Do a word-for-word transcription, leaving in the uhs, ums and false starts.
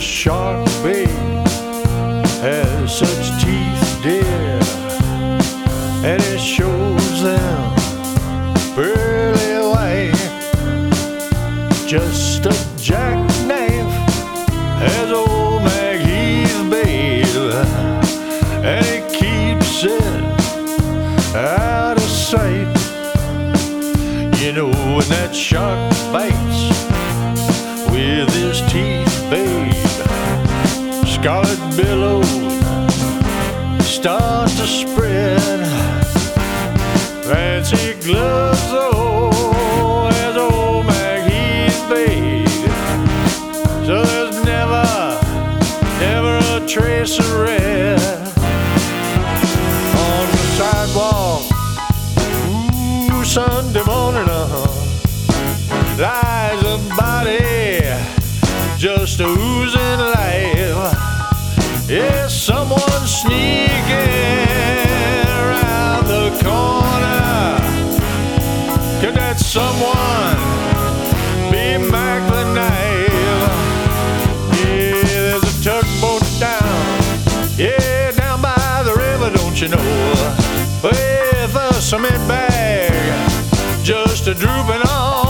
shark bait has such teeth, dear, and it shows them pearly white. Just a jackknife has old MacHeath bait, and it keeps it out of sight. You know, when that shark bites with his teeth, babe, scarlet billows start to spread. Fancy gloves, oh, as old MacHeath babe. So there's never, never a trace of red on the sidewalk. Ooh, Sunday morning, uh-huh, lies a body just oozing life. Yeah, someone sneaking around the corner. Could that someone be Mac the Knife? Yeah, there's a tugboat down, yeah, down by the river, don't you know, with a cement bag just a drooping on